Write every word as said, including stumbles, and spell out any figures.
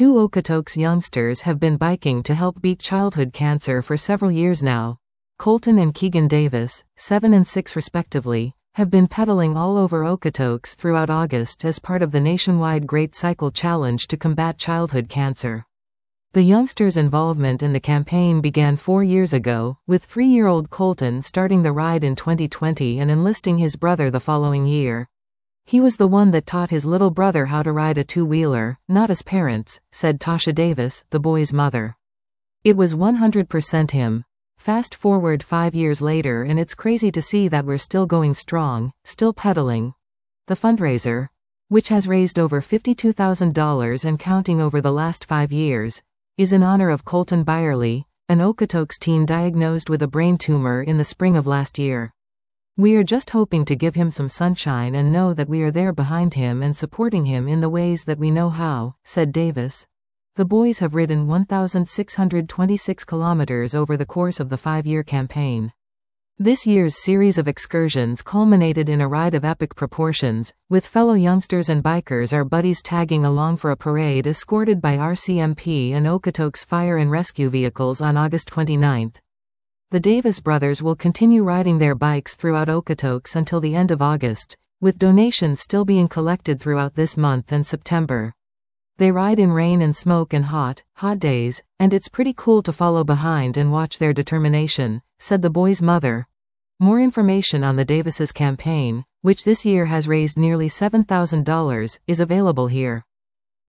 two Okotoks youngsters have been biking to help beat childhood cancer for several years now. Colton and Keegan Davis, seven and six respectively, have been pedaling all over Okotoks throughout August as part of the nationwide Great Cycle Challenge to combat childhood cancer. The youngsters' involvement in the campaign began four years ago, with three-year-old Colton starting the ride in twenty twenty and enlisting his brother the following year. He was the one that taught his little brother how to ride a two-wheeler, not his parents, said Tasha Davis, the boy's mother. It was one hundred percent him. Fast forward five years later and it's crazy to see that we're still going strong, still pedaling. The fundraiser, which has raised over fifty-two thousand dollars and counting over the last five years, is in honor of Colton Byerly, an Okotoks teen diagnosed with a brain tumor in the spring of last year. We are just hoping to give him some sunshine and know that we are there behind him and supporting him in the ways that we know how, said Davis. The boys have ridden one thousand six hundred twenty-six kilometers over the course of the five-year campaign. This year's series of excursions culminated in a ride of epic proportions, with fellow youngsters and bikers or buddies tagging along for a parade escorted by R C M P and Okotoks fire and rescue vehicles on August twenty-ninth. The Davis brothers will continue riding their bikes throughout Okotoks until the end of August, with donations still being collected throughout this month and September. They ride in rain and smoke and hot, hot days, and it's pretty cool to follow behind and watch their determination, said the boy's mother. More information on the Davises' campaign, which this year has raised nearly seven thousand dollars, is available here.